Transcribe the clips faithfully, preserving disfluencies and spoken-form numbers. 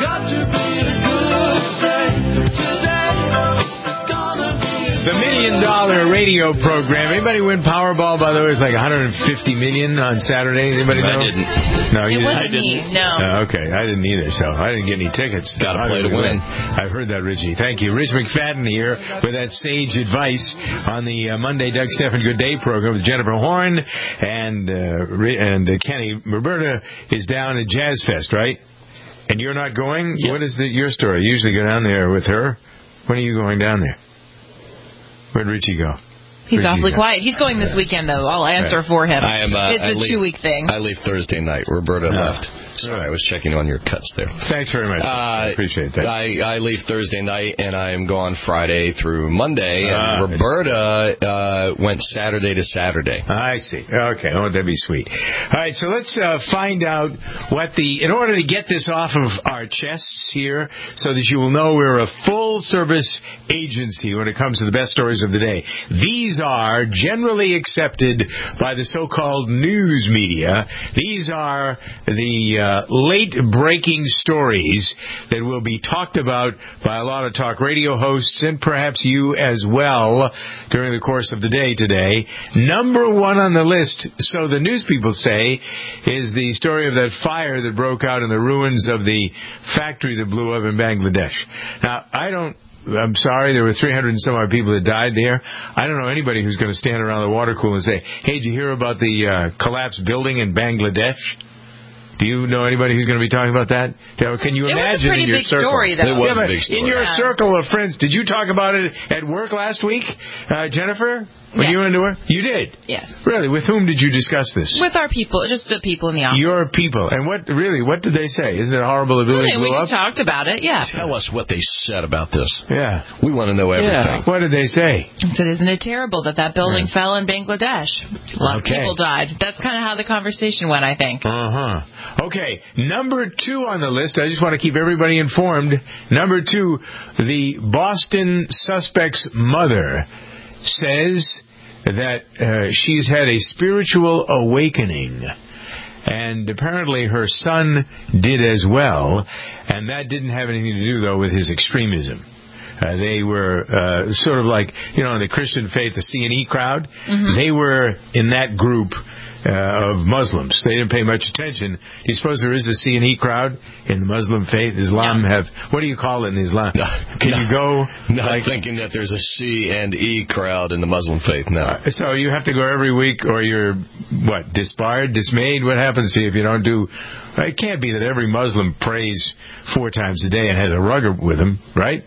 The Million Dollar Radio Program. Anybody win Powerball? By the way, it's like one hundred fifty million on Saturday. Anybody know? I didn't. No, you it didn't. wasn't me. No. Uh, okay, I didn't either. So I didn't get any tickets. Got to play to win. I've heard that, Richie. Thank you, Rich McFadden here with that sage advice on the uh, Monday Doug Stephan Good Day program with Jennifer Horn and uh, and uh, Kenny. Roberta is down at Jazz Fest, right? And you're not going? Yep. What is the, your story? You usually go down there with her. When are you going down there? Where'd Richie go? He's Richie's awfully out. quiet. He's going this weekend, though. I'll answer Right. for him. I am, uh, it's I a leave, two-week thing. I leave Thursday night. Roberta Oh. left. Sorry, I was checking on your cuts there. Thanks very much. Uh, I appreciate that. I, I leave Thursday night, and I am gone Friday through Monday. And Ah, Roberta uh, went Saturday to Saturday. I see. Okay. Oh, that'd be sweet. All right, so let's uh, find out what the... In order to get this off of our chests here so that you will know we're a full-service agency when it comes to the best stories of the day. These are generally accepted by the so-called news media. These are the uh, late-breaking stories that will be talked about by a lot of talk radio hosts and perhaps you as well during the course of the day today. Number one on the list, so the news people say, is the story of that fire that broke out in the ruins of the factory that blew up in Bangladesh. Now, I don't I'm sorry, there were three hundred and some odd people that died there. I don't know anybody who's going to stand around the water cooler and say, hey, did you hear about the uh, collapsed building in Bangladesh? Do you know anybody who's going to be talking about that? Can you it imagine was a pretty in your big circle? story, though. It was yeah, a big story. In your Yeah. circle of friends, did you talk about it at work last week, uh, Jennifer? When Yes. you went to work? You did? Yes. Really? With whom did you discuss this? With our people, just the people in the office. Your people. And what, really, what did they say? Isn't it horrible the building Okay, we blew just up? talked about it, yeah. Tell us what they said about this. Yeah. We want to know everything. What did they say? I said, isn't it terrible that that building Yeah. fell in Bangladesh? A lot Okay. of people died. That's kind of how the conversation went, I think. Uh-huh. Okay, number two on the list, I just want to keep everybody informed. Number two, the Boston suspect's mother says that uh, she's had a spiritual awakening. And apparently her son did as well. And that didn't have anything to do, though, with his extremism. Uh, they were uh, sort of like, you know, in the Christian faith, the C and E crowd. Mm-hmm. They were in that group uh, of Muslims. They didn't pay much attention. Do you suppose there is a C and E crowd in the Muslim faith? Islam No. have, what do you call it in Islam? No. Can No. you go? Not like, thinking that there's a C and E crowd in the Muslim faith. No. so you have to go every week, or you're, what, disbarred, dismayed? What happens to you if you don't do... It can't be that every Muslim prays four times a day and has a rug with him, right?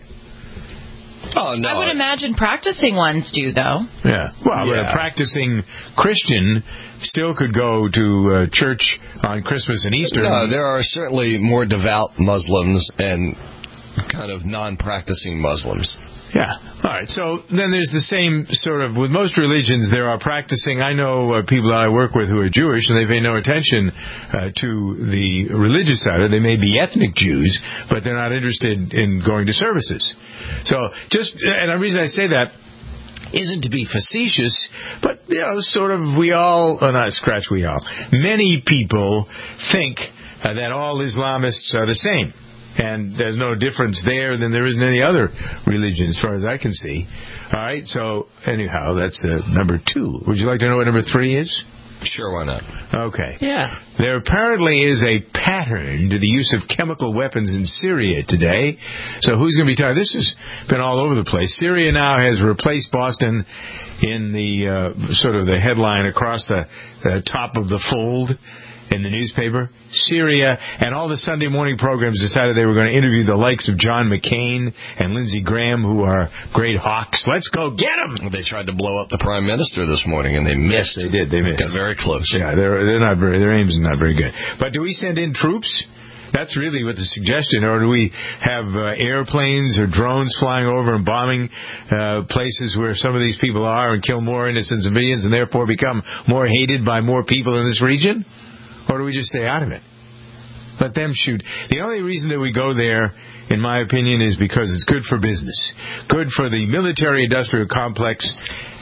Oh, no. I would imagine practicing ones do, though. Yeah. Well, Yeah. but a practicing Christian still could go to uh, church on Christmas and Easter. No, there are certainly more devout Muslims and kind of non-practicing Muslims. Yeah. All right. So then there's the same sort of, with most religions, there are practicing, I know uh, people that I work with who are Jewish, and they pay no attention uh, to the religious side of it. They may be ethnic Jews, but they're not interested in going to services. So just, and the reason I say that isn't to be facetious, but, you know, sort of we all, oh, not scratch we all, many people think uh, that all Islamists are the same. And there's no difference there than there is in any other religion, as far as I can see. All right, so anyhow, that's uh, number two. Would you like to know what number three is? Sure, why not? Okay. Yeah. There apparently is a pattern to the use of chemical weapons in Syria today. So who's going to be talking? This has been all over the place. Syria now has replaced Boston in the uh, sort of the headline across the, the top of the fold in the newspaper. Syria, and all the Sunday morning programs decided they were going to interview the likes of John McCain and Lindsey Graham, who are great hawks. Let's go get them! They tried to blow up the Prime Minister this morning, and they missed. Yes, they did. They missed. Got very close. Yeah, they're, they're not very, their aim's not very good. But do we send in troops? That's really what the suggestion, or do we have uh, airplanes or drones flying over and bombing uh, places where some of these people are and kill more innocent civilians and therefore become more hated by more people in this region? Or do we just stay out of it? Let them shoot. The only reason that we go there, in my opinion, is because it's good for business. Good for the military-industrial complex,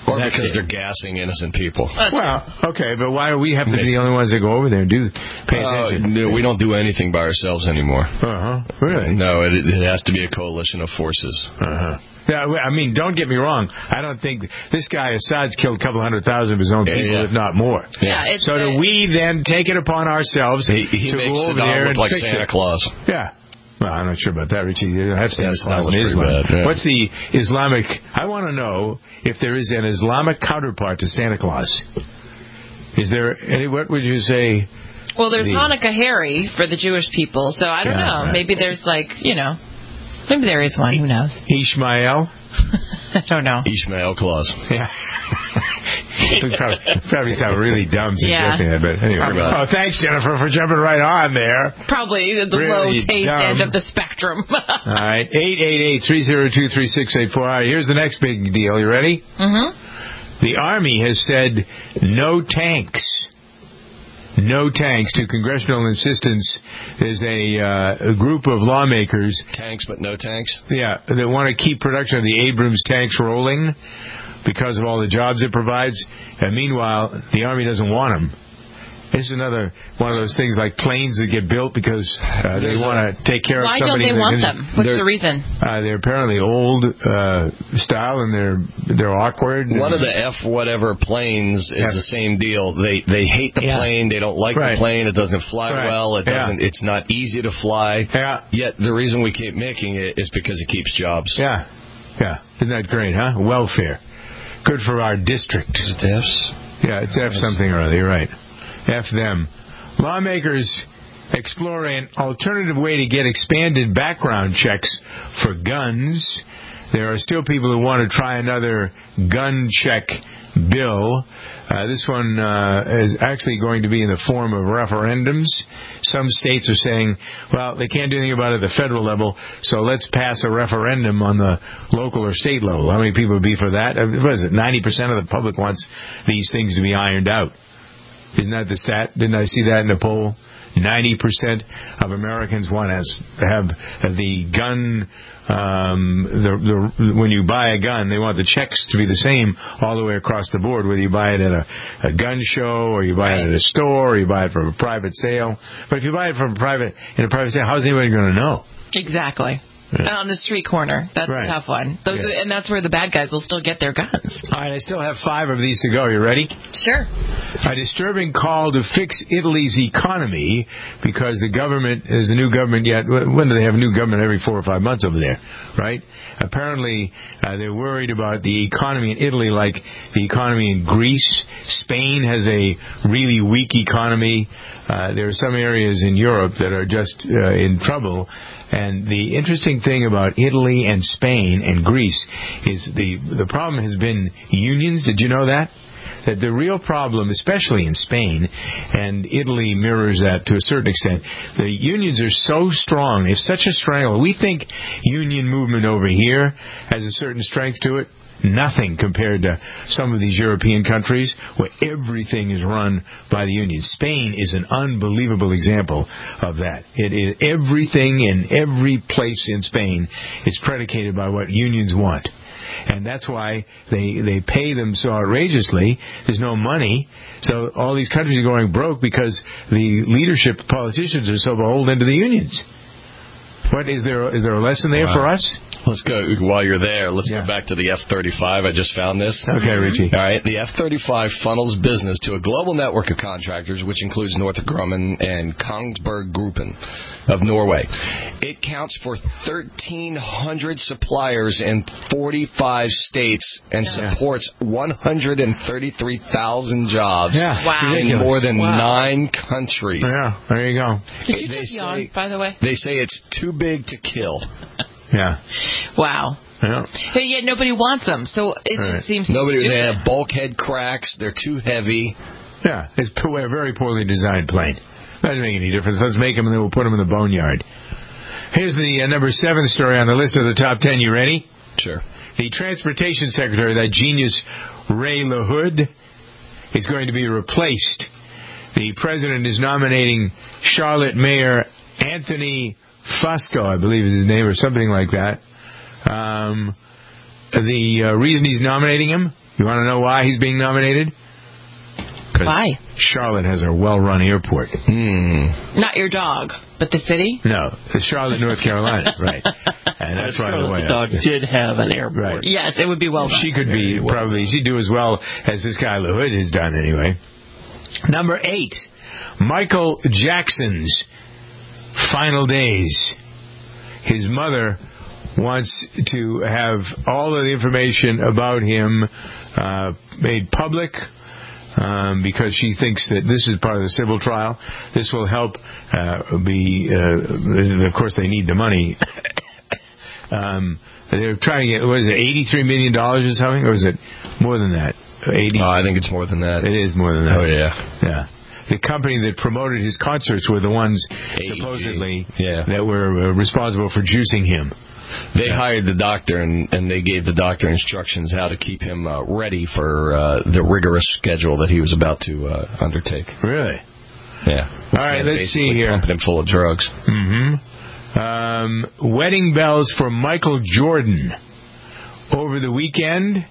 Or That's because it. they're gassing innocent people. Well, okay, but why do we have to be the only ones that go over there and do pay Uh, attention? no, we don't do anything by ourselves anymore. Uh-huh. Really? No, it, it has to be a coalition of forces. Uh-huh. Yeah, I mean, don't get me wrong. I don't think this guy Assad's killed a couple hundred thousand of his own people, yeah. if not more. Yeah, it's So do the- we then take it upon ourselves He, he to makes go over Saddam there look and like fix Santa it? Claus. Yeah. Well, I'm not sure about that, Richie. You have Santa Yes, Claus that in was Islam. pretty bad, yeah. What's the Islamic? I want to know if there is an Islamic counterpart to Santa Claus. Is there any? What would you say? Well, there's The- Hanukkah Harry for the Jewish people, so I don't Yeah, know. right. Maybe there's like, you know, maybe there is one. Who knows? Ishmael? I don't know. Ishmael Claus. Yeah. We probably, probably sound really dumb Yeah. suggesting that, but anyway. Probably. Oh, thanks, Jennifer, for jumping right on there. Probably the Really low taste dumb. end of the spectrum. All right, eight eight eight, three oh two, three six eight four. All right, here's the next big deal. You ready? Mm-hmm. The Army has said no tanks. No tanks to congressional insistence. There's a, uh, a group of lawmakers, Tanks, but no tanks. yeah, that want to keep production of the Abrams tanks rolling because of all the jobs it provides. And meanwhile, the Army doesn't want them. This is another one of those things like planes that get built because uh, they There's want to take care Why of don't somebody. they that want is- them? What's They're- the reason? Uh, they're apparently old uh, style and they're they're awkward. One of the F whatever planes is Yeah. the same deal. They they hate the Yeah. plane. They don't like Right. the plane. It doesn't fly Right. well. It Yeah. doesn't. It's not easy to fly. Yeah. Yet the reason we keep making it is because it keeps jobs. Yeah, yeah. Isn't that great, huh? Welfare. Good for our district. Is it F's? Yeah, it's F something or other. You're right. F them. Lawmakers explore an alternative way to get expanded background checks for guns. There are still people who want to try another gun check bill. Uh, this one uh, is actually going to be in the form of referendums. Some states are saying, well, they can't do anything about it at the federal level, so let's pass a referendum on the local or state level. How many people would be for that? Uh, What is it? ninety percent of the public wants these things to be ironed out. Isn't that the stat? Didn't I see that in a poll? ninety percent of Americans want us to have the gun, um, the, the, when you buy a gun, they want the checks to be the same all the way across the board, whether you buy it at a, a gun show or you buy it at a store or you buy it from a private sale. But if you buy it from a private, in a private sale, how's anybody going to know? Exactly. Yeah. On the street corner. That's Right. a tough one. Those Yeah. are, and that's where the bad guys will still get their guns. All right, I still have five of these to go. You ready? Sure. A disturbing call to fix Italy's economy because the government is a new government yet. When do they have a new government? Every four or five months over there, right? Apparently, uh, they're worried about the economy in Italy like the economy in Greece. Spain has a really weak economy. Uh, there are some areas in Europe that are just uh, in trouble. And the interesting thing about Italy and Spain and Greece is the the problem has been unions. Did you know that? That the real problem, especially in Spain, and Italy mirrors that to a certain extent, the unions are so strong. They have such a strength. We think union movement over here has a certain strength to it. Nothing compared to some of these European countries where everything is run by the unions. Spain is an unbelievable example of that. It is everything in every place in Spain is predicated by what unions want. And that's why they they pay them so outrageously. There's no money. So all these countries are going broke because the leadership, politicians are so beholden to the unions. What is there? Is there a lesson there Wow. for us? Let's go, while you're there, let's Yeah. go back to the F thirty-five. I just found this. Okay, Richie. All right. The F thirty-five funnels business to a global network of contractors, which includes Northrop Grumman and Kongsberg Gruppen of Norway. It counts for thirteen hundred suppliers in forty-five states and Yeah. supports one hundred thirty-three thousand jobs Yeah, Wow. in ridiculous. more than Wow. nine countries. Yeah, there you go. Did you They just say- yawn, by the way? They say it's too big to kill. Yeah. Wow. Yeah. But yet nobody wants them, so it Right. just seems Nobody. stupid. They have bulkhead cracks. They're too heavy. Yeah, it's a very poorly designed plane. Doesn't make any difference. Let's make them and then we'll put them in the boneyard. Here's the uh, number seven story on the list of the top ten. You ready? Sure. The Transportation Secretary, that genius Ray LaHood, is going to be replaced. The president is nominating Charlotte Mayor Anthony Fusco, I believe is his name, or something like that. Um, the uh, reason he's nominating him You want to know why he's being nominated? Why? Charlotte has a well-run airport. Hmm. Not your dog, but the city? No, Charlotte, North Carolina, right. And that's why the way the dog did have an airport. Right. Yes, it would be well done. She could be, probably, she'd do as well as this guy LaHood has done anyway. Number eight, Michael Jackson's final days. His mother wants to have all of the information about him uh, made public. Um, because she thinks that this is part of the civil trial. This will help uh, be, uh, of course, they need the money. um, they're trying to get, what is it, eighty-three million dollars or something? Or is it more than that? eighty Oh, I think it's more than that. It is more than that. Oh, yeah. Yeah. The company that promoted his concerts were the ones, A G. supposedly, yeah. that were uh, responsible for juicing him. They yeah. hired the doctor, and, and they gave the doctor instructions how to keep him uh, ready for uh, the rigorous schedule that he was about to uh, undertake. Really? Yeah. All right, let's see here. Pumping him full of drugs. Mm-hmm. Um, wedding bells for Michael Jordan. Over the weekend,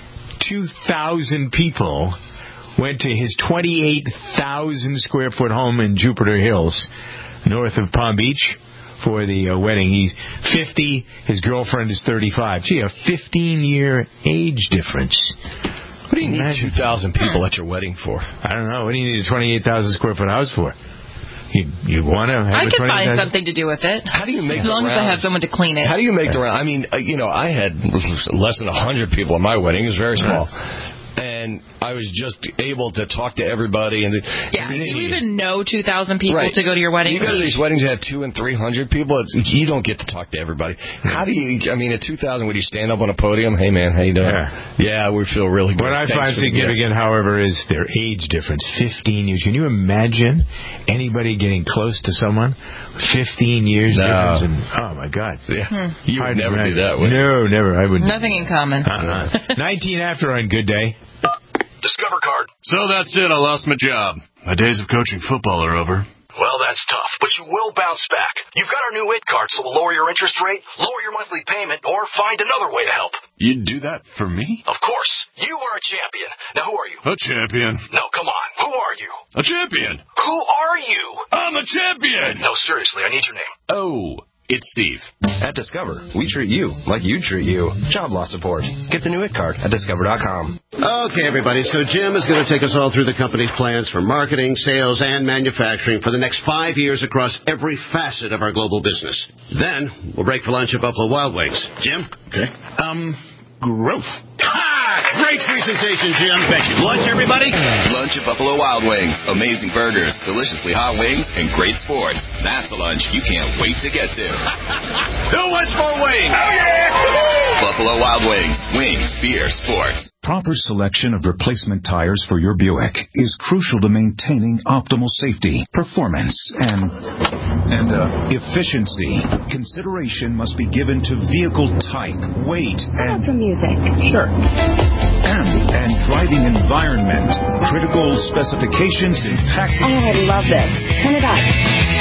two thousand people went to his twenty-eight thousand square foot home in Jupiter Hills, north of Palm Beach, for the uh, wedding. He's fifty. His girlfriend is thirty-five. Gee, a fifteen-year age difference. What do you need two thousand people at your wedding for? I don't know. What do you need a twenty-eight thousand square foot house for? You, you want to have I a could twenty-eight thousand? find something to do with it. How do you make as the long rounds? as I have someone to clean it. How do you make the round? I mean, uh, you know, I had less than one hundred people at my wedding. It was very small. And I was just able to talk to everybody. And yeah, do you even know two thousand people right. to go to your wedding? You go to these weddings that have two and three hundred people. It's, you don't get to talk to everybody. How do you? I mean, at two thousand, would you stand up on a podium? Hey, man, how you doing? Yeah, yeah we feel really good. What I Thanks find significant, however, is their age difference. Fifteen years. Can you imagine anybody getting close to someone? Fifteen years no. difference. And, oh my God. Yeah. Hmm. You would never do that. Would no, never. I wouldn't. Nothing in common. Uh-uh. Nineteen after on Good Day. Discover card. So that's it. I lost my job. My days of coaching football are over. Well, that's tough, but you will bounce back. You've got our new I T card, so we'll lower your interest rate, lower your monthly payment, or find another way to help. You'd do that for me? Of course. You are a champion. Now, who are you? A champion. No, come on. Who are you? A champion. Who are you? I'm a champion. No, seriously, I need your name. Oh. It's Steve. At Discover, we treat you like you treat you. Job loss support. Get the new I T card at discover dot com. Okay, everybody. So Jim is going to take us all through the company's plans for marketing, sales, and manufacturing for the next five years across every facet of our global business. Then we'll break for lunch at Buffalo Wild Wings. Jim? Okay. Um, growth. Ha! Great presentation, Jim. Thank you. Lunch, everybody? Lunch at Buffalo Wild Wings. Amazing burgers, deliciously hot wings, and great sports. That's a lunch you can't wait to get to. Who wants more wings? Oh, yeah! Buffalo Wild Wings. Wings, beer, sports. Proper selection of replacement tires for your Buick is crucial to maintaining optimal safety, performance, and and uh, efficiency. Consideration must be given to vehicle type, weight, and some music. Sure. And and driving environment. Critical specifications impacting. Oh, I love this. Turn it up.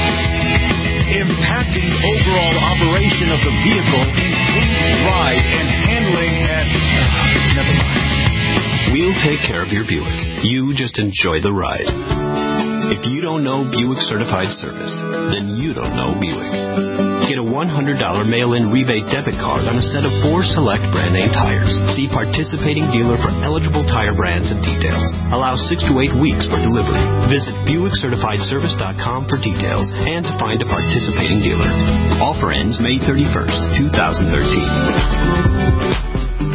Impacting overall operation of the vehicle, including ride and handling, and uh, never mind. We'll take care of your Buick. You just enjoy the ride. If you don't know Buick Certified Service, then you don't know Buick. Get a one hundred dollars mail-in rebate debit card on a set of four select brand-name tires. See participating dealer for eligible tire brands and details. Allow six to eight weeks for delivery. Visit Buick Certified Service dot com for details and to find a participating dealer. Offer ends May thirty-first, twenty thirteen.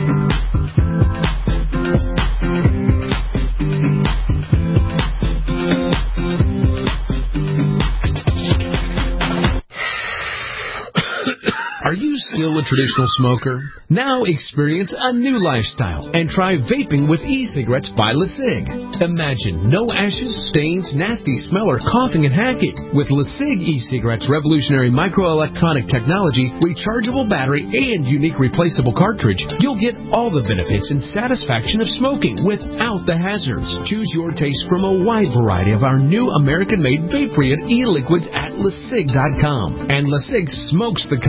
Are you still a traditional smoker? Now experience a new lifestyle and try vaping with e-cigarettes by LeSig. Imagine no ashes, stains, nasty smell, or coughing and hacking. With LeSig e-cigarettes' revolutionary microelectronic technology, rechargeable battery, and unique replaceable cartridge, you'll get all the benefits and satisfaction of smoking without the hazards. Choose your taste from a wide variety of our new American-made vape-free e-liquids at LeSig dot com. And LeSig smokes the competition.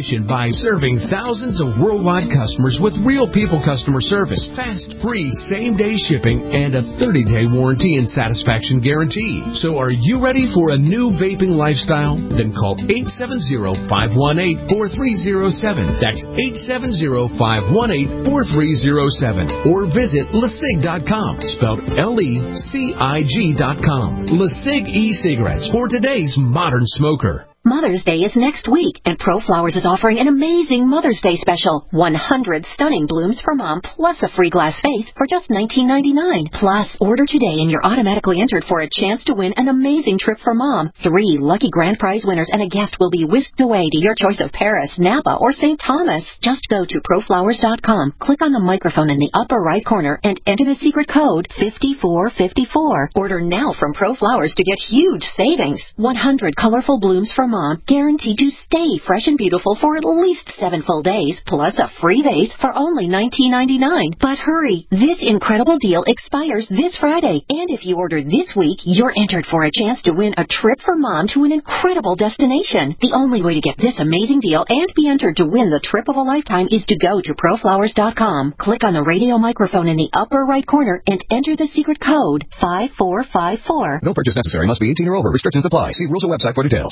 destination by serving thousands of worldwide customers with real people customer service, fast, free, same-day shipping, and a thirty-day warranty and satisfaction guarantee. So are you ready for a new vaping lifestyle? Then call eight seven zero, five one eight, four three zero seven. That's eight seven zero, five one eight, four three zero seven. Or visit lecig dot com, spelled L E C I G dot com. LeCig e-cigarettes for today's modern smoker. Mother's Day is next week, and ProFlowers is offering an amazing Mother's Day special. one hundred stunning blooms for Mom, plus a free glass vase for just nineteen ninety-nine. Plus, order today and you're automatically entered for a chance to win an amazing trip for Mom. Three lucky grand prize winners and a guest will be whisked away to your choice of Paris, Napa, or Saint Thomas. Just go to pro flowers dot com, click on the microphone in the upper right corner, and enter the secret code five four five four. Order now from ProFlowers to get huge savings. one hundred colorful blooms for Mom. Mom, guaranteed to stay fresh and beautiful for at least seven full days, plus a free vase for only nineteen ninety-nine. But hurry, this incredible deal expires this Friday, and if you order this week, you're entered for a chance to win a trip for Mom to an incredible destination. The only way to get this amazing deal and be entered to win the trip of a lifetime is to go to pro flowers dot com, click on the radio microphone in the upper right corner, and enter the secret code five four five four. No purchase necessary. Must be eighteen or over. Restrictions apply. See rules or website for details.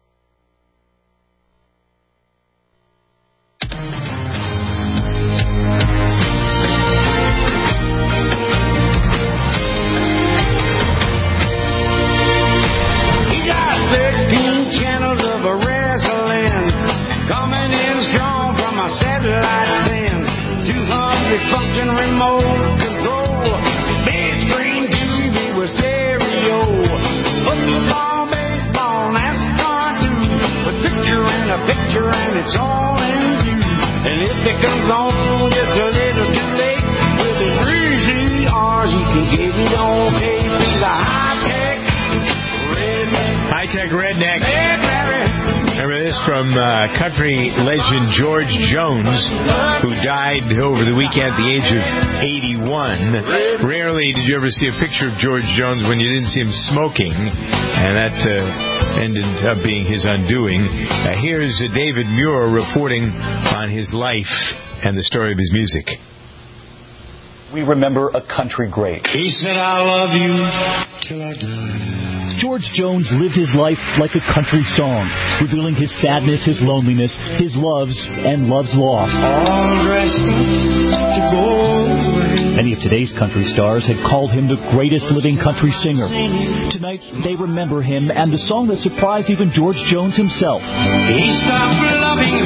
Function remote control, big screen T V with stereo, football, baseball, NASCAR too, with picture and a picture and it's all in view. And if it comes on just a little too late, with the three C Rs you can get it on K P's a high-tech redneck. High-tech redneck. Remember this from uh, country legend George Jones, who died over the weekend at the age of eighty-one. Rarely did you ever see a picture of George Jones when you didn't see him smoking, and that uh, ended up being his undoing. Uh, here's uh, David Muir reporting on his life and the story of his music. We remember a country great. He said, I love you till I die. George Jones lived his life like a country song, revealing his sadness, his loneliness, his loves, and loves lost. All dressed up to go away. Many of today's country stars had called him the greatest living country singer. Tonight, they remember him and the song that surprised even George Jones himself. He stopped loving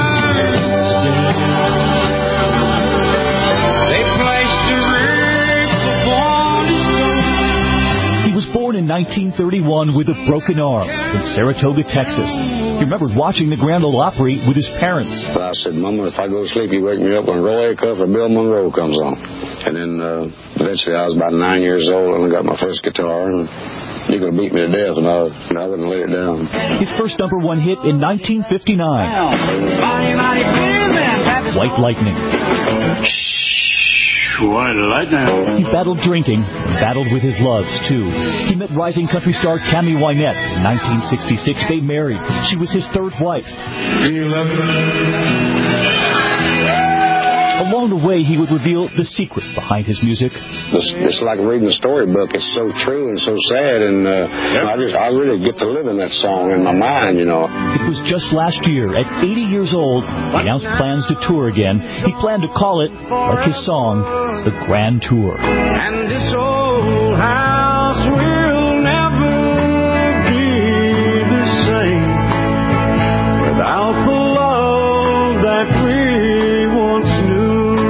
her. Born in nineteen thirty-one with a broken arm in Saratoga, Texas. He remembered watching the Grand Ole Opry with his parents. I said, Mama, if I go to sleep, you wake me up when Roy Acuff or Bill Monroe comes on. And then uh, eventually I was about nine years old and I got my first guitar. And you could have beat me to death and I, and I wouldn't lay it down. His first number one hit in nineteen fifty-nine. White Lightning. White Lightning. He battled drinking, battled with his loves, too. He met rising country star Tammy Wynette. In nineteen sixty-six, they married. She was his third wife. Along the way, he would reveal the secret behind his music. It's, it's like reading a storybook. It's so true and so sad, and uh, yep. I just I really get to live in that song in my mind, you know. It was just last year, at eighty years old, he announced plans to tour again. He planned to call it, like his song, the Grand Tour. And this old house will never be the same without the love that we once knew.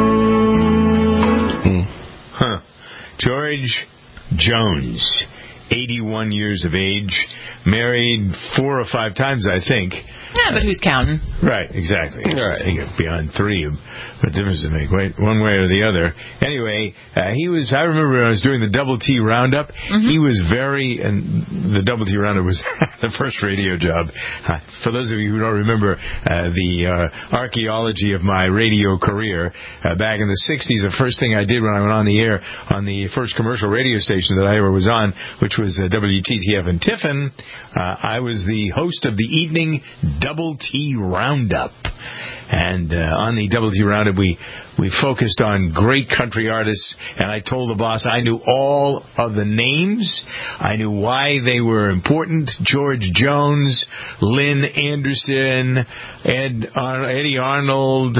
Huh. George Jones, eighty-one years of age, married four or five times, I think. Yeah, but who's counting? Right, exactly. All right, you get beyond three. What difference does it make? Wait, one way or the other. Anyway, uh, he was. I remember when I was doing the Double T Roundup. Mm-hmm. He was very, and the Double T Roundup was the first radio job. Uh, for those of you who don't remember uh, the uh, archaeology of my radio career, uh, back in the sixties, the first thing I did when I went on the air on the first commercial radio station that I ever was on, which was uh, W T T F in Tiffin, uh, I was the host of the evening Double T Roundup. And uh, on the Double T Roundup, we, we focused on great country artists, and I told the boss I knew all of the names. I knew why they were important. George Jones, Lynn Anderson, Ed, Ar- Eddie Arnold.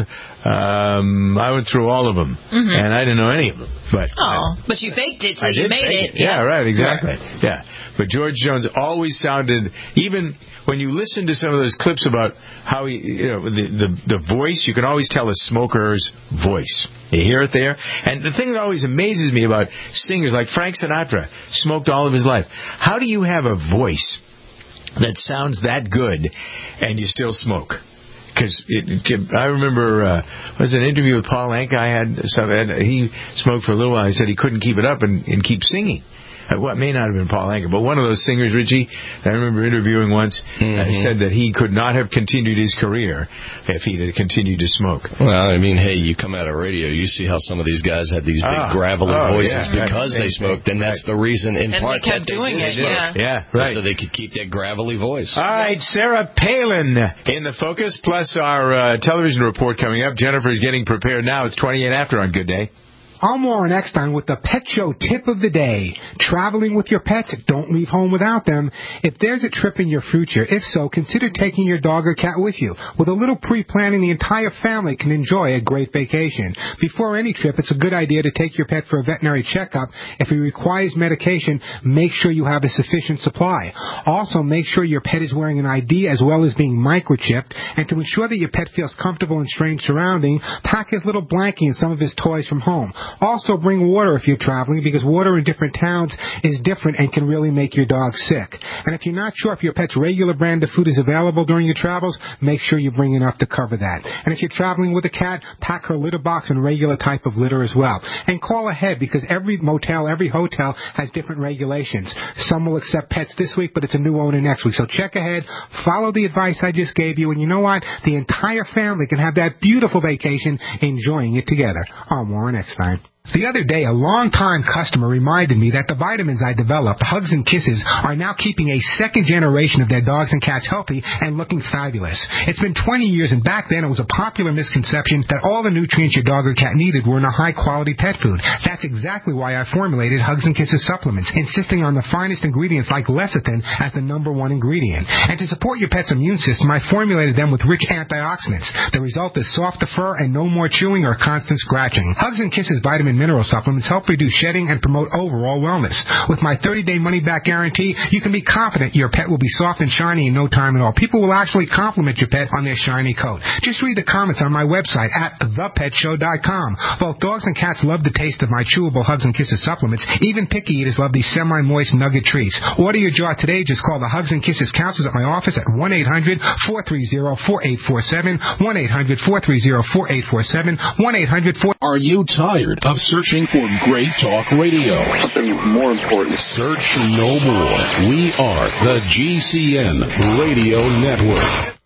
Um, I went through all of them, Mm-hmm. and I didn't know any of them. But Oh, but you faked it till I you did made fake it. Yeah, right, exactly. Yeah. But George Jones always sounded, even when you listen to some of those clips about how he, you know, the, the, the voice, you can always tell a smoker's voice. You hear it there? And the thing that always amazes me about singers, like Frank Sinatra, smoked all of his life. How do you have a voice that sounds that good and you still smoke? Because I remember, uh, was an interview with Paul Anka. I had some, and he smoked for a little while. He said he couldn't keep it up and, and keep singing. Uh, well, it may not have been Paul Anka, but one of those singers, Richie, I remember interviewing once, mm-hmm. uh, said that he could not have continued his career if he had continued to smoke. Well, I mean, hey, you come out of radio, you see how some of these guys had these big ah, gravelly oh, voices yeah, because right. they smoked, and that's the reason, in and part, they kept that doing they it. did Yeah, yeah, right. So they could keep that gravelly voice. All right, Sarah Palin in the focus, plus our uh, television report coming up. Jennifer is getting prepared now. It's twenty-eight after on Good Day. I'm Warren Eckstein with the Pet Show tip of the day. Traveling with your pets, don't leave home without them. If there's a trip in your future, if so, consider taking your dog or cat with you. With a little pre-planning, the entire family can enjoy a great vacation. Before any trip, it's a good idea to take your pet for a veterinary checkup. If he requires medication, make sure you have a sufficient supply. Also, make sure your pet is wearing an I D as well as being microchipped. And to ensure that your pet feels comfortable in strange surroundings, pack his little blankie and some of his toys from home. Also, bring water if you're traveling, because water in different towns is different and can really make your dog sick. And if you're not sure if your pet's regular brand of food is available during your travels, make sure you bring enough to cover that. And if you're traveling with a cat, pack her litter box and regular type of litter as well. And call ahead, because every motel, every hotel has different regulations. Some will accept pets this week, but it's a new owner next week. So check ahead, follow the advice I just gave you, and you know what? The entire family can have that beautiful vacation enjoying it together. I'm Warren Eckstein. The other day, a long-time customer reminded me that the vitamins I developed, Hugs and Kisses, are now keeping a second generation of their dogs and cats healthy and looking fabulous. It's been twenty years, and back then it was a popular misconception that all the nutrients your dog or cat needed were in a high-quality pet food. That's exactly why I formulated Hugs and Kisses supplements, insisting on the finest ingredients like lecithin as the number one ingredient. And to support your pet's immune system, I formulated them with rich antioxidants. The result is softer fur and no more chewing or constant scratching. Hugs and Kisses vitamin mineral supplements help reduce shedding and promote overall wellness. With my thirty-day money-back guarantee, you can be confident your pet will be soft and shiny in no time at all. People will actually compliment your pet on their shiny coat. Just read the comments on my website at the pet show dot com. Both dogs and cats love the taste of my chewable Hugs and Kisses supplements. Even picky eaters love these semi-moist nugget treats. Order your jar today. Just call the Hugs and Kisses counselors at my office at one eight hundred four three zero four eight four seven, one eight hundred four three zero four eight four seven, one eight hundred four... Are you tired of searching for great talk radio? Something more important. Search no more. We are the G C N Radio Network.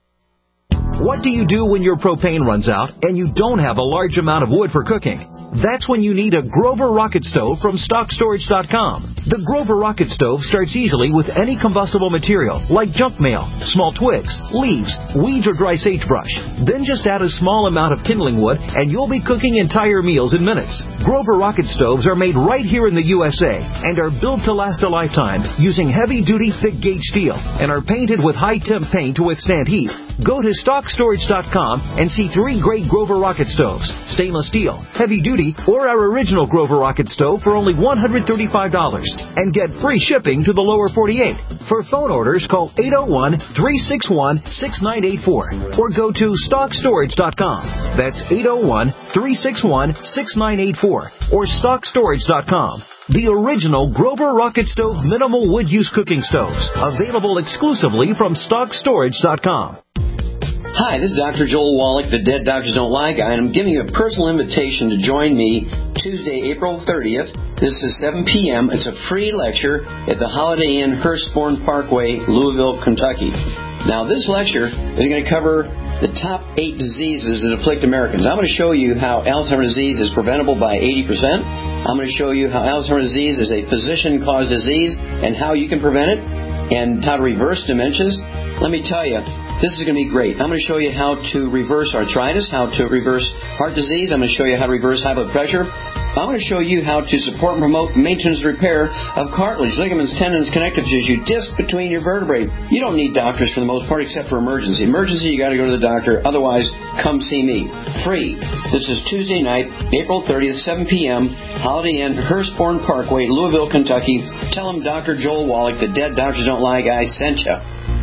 What do you do when your propane runs out and you don't have a large amount of wood for cooking? That's when you need a Grover Rocket Stove from stock storage dot com. The Grover Rocket Stove starts easily with any combustible material like junk mail, small twigs, leaves, weeds, or dry sagebrush. Then just add a small amount of kindling wood and you'll be cooking entire meals in minutes. Grover Rocket Stoves are made right here in the U S A and are built to last a lifetime using heavy-duty thick-gauge steel and are painted with high-temp paint to withstand heat. Go to stock storage dot com and see three great Grover Rocket Stoves, stainless steel, heavy-duty, or our original Grover Rocket Stove for only one hundred thirty-five dollars and get free shipping to the lower forty-eight. For phone orders, call eight oh one, three six one, six nine eight four or go to stock storage dot com. That's eight oh one, three six one, six nine eight four or stock storage dot com. The original Grover Rocket Stove minimal wood use cooking stoves, available exclusively from stock storage dot com. Hi, this is Doctor Joel Wallach, the Dead Doctors Don't Lie guy, and I'm giving you a personal invitation to join me Tuesday, April thirtieth. This is seven p.m. It's a free lecture at the Holiday Inn, Hurstbourne Parkway, Louisville, Kentucky. Now, this lecture is going to cover the top eight diseases that afflict Americans. I'm going to show you how Alzheimer's disease is preventable by eighty percent. I'm going to show you how Alzheimer's disease is a physician-caused disease and how you can prevent it, and how to reverse dementias. Let me tell you, This is going to be great. I'm going to show you how to reverse arthritis, how to reverse heart disease. I'm going to show you how to reverse high blood pressure. I'm going to show you how to support and promote maintenance and repair of cartilage, ligaments, tendons, connective tissue, disc between your vertebrae. You don't need doctors for the most part except for emergency. Emergency, you got to go to the doctor. Otherwise, come see me. Free. This is Tuesday night, April thirtieth, seven p.m., Holiday Inn, Hurstbourne Parkway, Louisville, Kentucky. Tell them Doctor Joel Wallach, the Dead Doctors Don't Lie guy, sent you.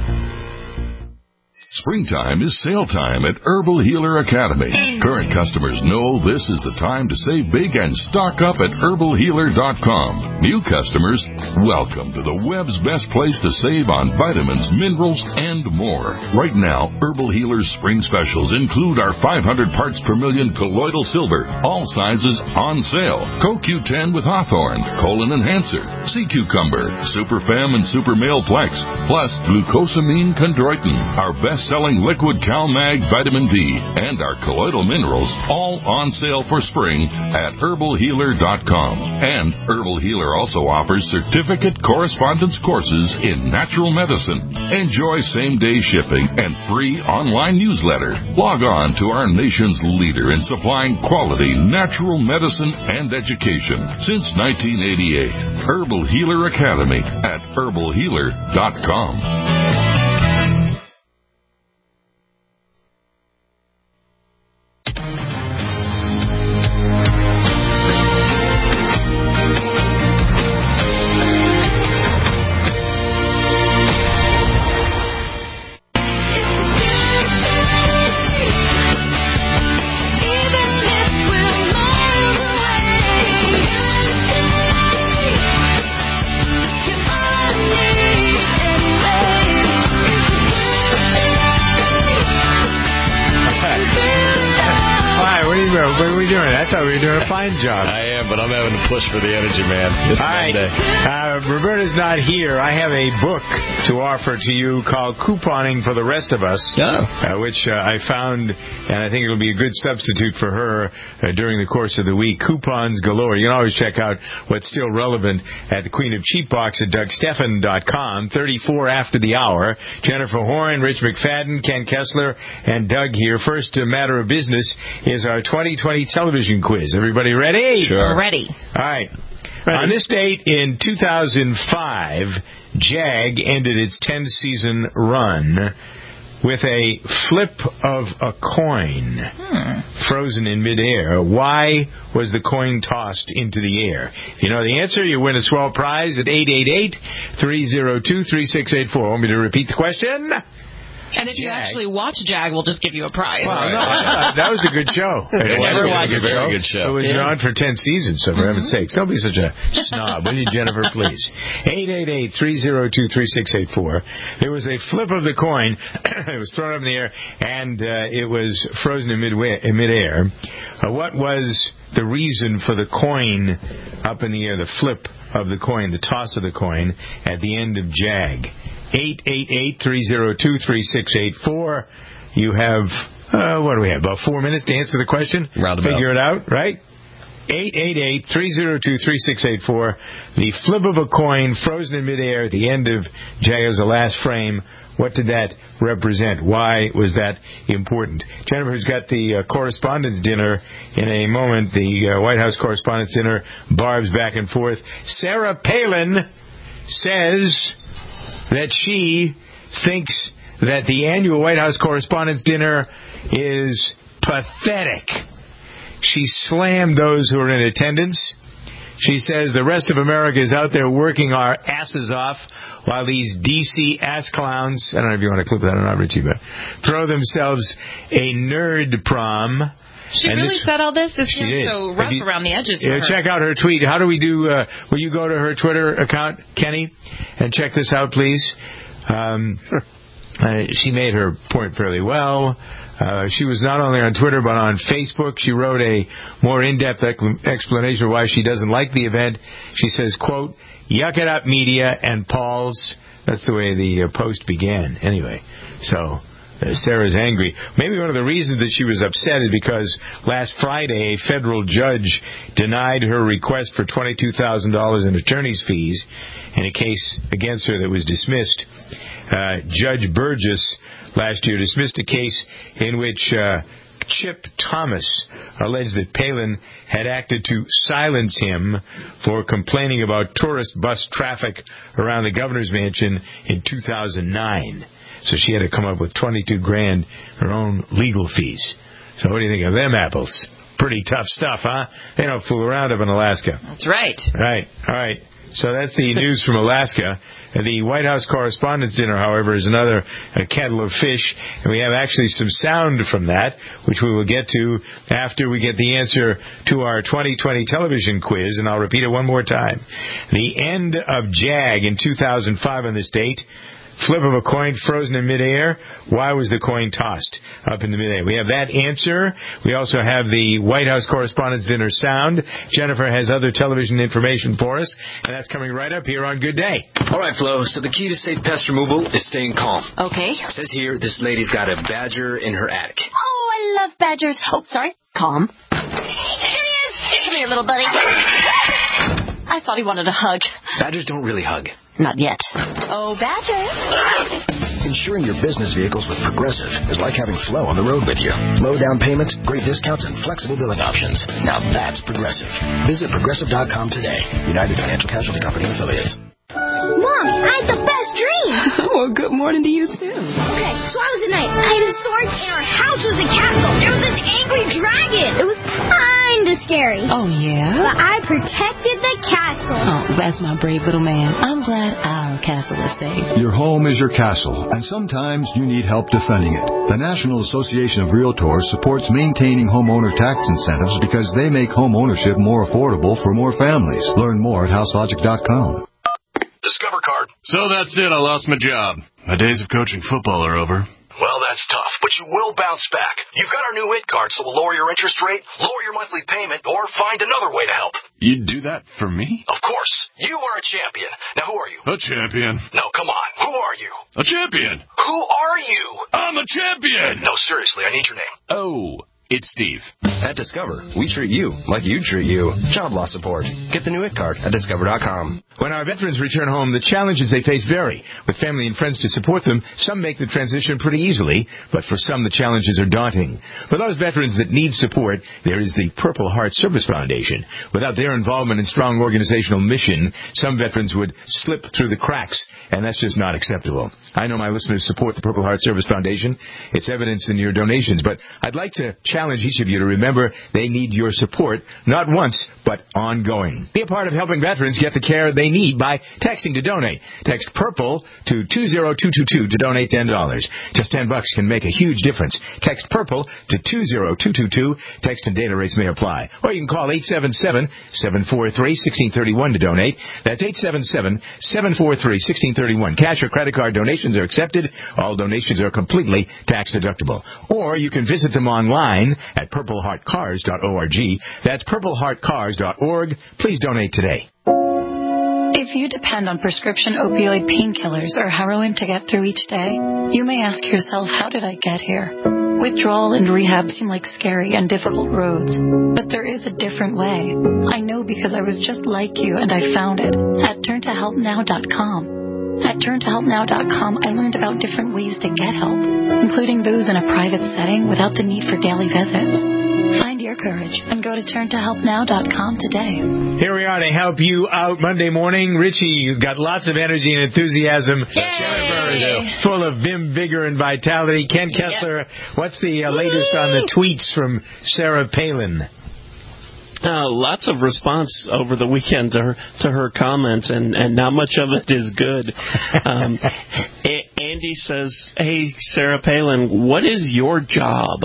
Springtime is sale time at Herbal Healer Academy. Current customers know this is the time to save big and stock up at herbal healer dot com. New customers, welcome to the web's best place to save on vitamins, minerals, and more. Right now, Herbal Healer's spring specials include our five hundred parts per million colloidal silver, all sizes on sale. Co Q ten with Hawthorne, Colon Enhancer, Sea Cucumber, Super Fem and Super Male Plex, plus glucosamine chondroitin, our best selling liquid CalMag vitamin D, and our colloidal minerals, all on sale for spring at herbal healer dot com. And Herbal Healer also offers certificate correspondence courses in natural medicine. Enjoy same-day shipping and free online newsletter. Log on to our nation's leader in supplying quality natural medicine and education since nineteen eighty-eight. Herbal Healer Academy at herbal healer dot com. Job. I am, but I'm having to push for the energy, man. It's All right. Uh, Roberta's not here. I have a book to offer to you called Couponing for the Rest of Us, oh. uh, which uh, I found, and I think it'll be a good substitute for her uh, during the course of the week. Coupons galore. You can always check out what's still relevant at the Queen of Cheap Box at Doug Stephan dot com. thirty-four after the hour. Jennifer Horn, Rich McFadden, Ken Kessler, and Doug here. First uh, matter of business is our twenty twenty television quiz. Everybody ready? Sure. Ready. All right. Ready. On this date in two thousand five, JAG ended its ten-season run with a flip of a coin hmm. frozen in midair. Why was the coin tossed into the air? If you know the answer, you win a swell prize at eight eight eight, three oh two, three six eight four. Want me to repeat the question? And if you Jag. actually watch Jag, we'll just give you a prize. Well, no, uh, that was a good show. It was Never a watched good, a very good show. It was yeah. on for ten seasons, so for heaven's sakes, don't be such a snob, will you, Jennifer, please? eight eight eight, three oh two, three six eight four. There was a flip of the coin. It was thrown up in the air, and uh, it was frozen in, midway, in midair. Uh, what was the reason for the coin up in the air, the flip of the coin, the toss of the coin at the end of JAG? eight eight eight, three oh two, three six eight four. You have, uh, what do we have, about four minutes to answer the question? Roundabout. Figure it out, right? eight eight eight, three oh two, three six eight four. The flip of a coin frozen in midair at the end of JAG as the last frame. What did that represent? Why was that important? Jennifer's got the uh, correspondence dinner in a moment. The uh, White House correspondence dinner, Barb's back and forth. Sarah Palin says that she thinks that the annual White House Correspondents' Dinner is pathetic. She slammed those who are in attendance. She says the rest of America is out there working our asses off while these D C ass clowns, I don't know if you want to clip that or not, Richie, but throw themselves a nerd prom. She and really this, said all this? This she seems did. so rough you, around the edges yeah, for her. Check out her tweet. How do we do? Uh, will you go to her Twitter account, Kenny, and check this out, please? Um, uh, she made her point fairly well. Uh, she was not only on Twitter, but on Facebook. She wrote a more in-depth ec- explanation of why she doesn't like the event. She says, quote, "Yuck it up, media and Pauls." That's the way the uh, post began. Anyway, so... Uh, Sarah's angry. Maybe one of the reasons that she was upset is because last Friday a federal judge denied her request for twenty-two thousand dollars in attorney's fees in a case against her that was dismissed. uh, Judge Burgess last year dismissed a case in which uh, Chip Thomas alleged that Palin had acted to silence him for complaining about tourist bus traffic around the governor's mansion in two thousand nine. So she had to come up with twenty-two grand her own legal fees. So what do you think of them apples? Pretty tough stuff, huh? They don't fool around up in Alaska. That's right. Right. All right. So that's the news from Alaska. The White House Correspondents' Dinner, however, is another uh, kettle of fish, and we have actually some sound from that, which we will get to after we get the answer to our twenty twenty television quiz, and I'll repeat it one more time. The end of JAG in two thousand five on this date. Flip of a coin frozen in midair. Why was the coin tossed up in the midair? We have that answer. We also have the White House Correspondents' Dinner sound. Jennifer has other television information for us, and that's coming right up here on Good Day. All right, Flo. So the key to safe pest removal is staying calm. Okay. It says here this lady's got a badger in her attic. Oh, I love badgers. Oh, sorry. Calm. Here he is. Come here, little buddy. I thought he wanted a hug. Badgers don't really hug. Not yet. Oh, Badger. Insuring your business vehicles with Progressive is like having Flo on the road with you. Low down payments, great discounts, and flexible billing options. Now that's Progressive. Visit Progressive dot com today. United Financial Casualty Company and affiliates. Mom, I had the best dream. Well, good morning to you, too. Okay, so I was a knight. I had a sword, and our house was a castle. There was this angry dragon. It was kind of scary. Oh, yeah? But I protected the castle. Oh, that's my brave little man. I'm glad our castle is safe. Your home is your castle, and sometimes you need help defending it. The National Association of Realtors supports maintaining homeowner tax incentives because they make home ownership more affordable for more families. Learn more at house logic dot com. Discover card. So that's it. I lost my job. My days of coaching football are over. Well, that's tough, but you will bounce back. You've got our new I T card, so we'll lower your interest rate, lower your monthly payment, or find another way to help. You'd do that for me? Of course. You are a champion. Now, who are you? A champion. No, come on. Who are you? A champion. Who are you? I'm a champion. No, seriously, I need your name. Oh, it's Steve. At Discover, we treat you like you treat you. Job loss support. Get the new I T card at discover dot com. When our veterans return home, the challenges they face vary. With family and friends to support them, some make the transition pretty easily, but for some the challenges are daunting. For those veterans that need support, there is the Purple Heart Service Foundation. Without their involvement and strong organizational mission, some veterans would slip through the cracks, and that's just not acceptable. I know my listeners support the Purple Heart Service Foundation. It's evidenced in your donations, but I'd like to challenge each of you to remember they need your support, not once, but ongoing. Be a part of helping veterans get the care they need by texting to donate. Text PURPLE to two zero two two two to donate ten dollars. Just ten bucks can make a huge difference. Text PURPLE to two zero two two two. Text and data rates may apply. Or you can call eight seven seven, seven four three, one six three one to donate. That's eight seven seven, seven four three, one six three one. Cash or credit card donations are accepted. All donations are completely tax deductible. Or you can visit them online at purple heart cars dot org. That's purple heart cars dot org. Please donate today. If you depend on prescription opioid painkillers or heroin to get through each day, you may ask yourself, how did I get here? Withdrawal and rehab seem like scary and difficult roads, but there is a different way. I know because I was just like you and I found it at turn to help now dot com. At turn to help now dot com, I learned about different ways to get help, including those in a private setting without the need for daily visits. Find your courage and go to turn to help now dot com today. Here we are to help you out Monday morning. Richie, you've got lots of energy and enthusiasm. Jennifer is full of vim, vigor, and vitality. Ken Kessler, yep. What's the uh, latest on the tweets from Sarah Palin? Uh, lots of response over the weekend to her, to her comments, and, and not much of it is good. Um, a- Andy says, hey, Sarah Palin, what is your job?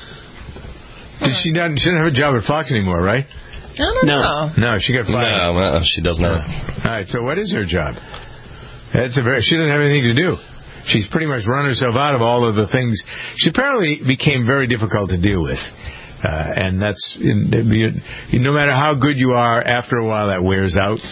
Did she, not, she doesn't have a job at Fox anymore, right? I don't no. know. No, she got fired. No, well, she does not. All right, so what is her job? That's a very. She doesn't have anything to do. She's pretty much run herself out of all of the things. She apparently became very difficult to deal with. Uh, and that's, in, you, no matter how good you are, after a while that wears out. I always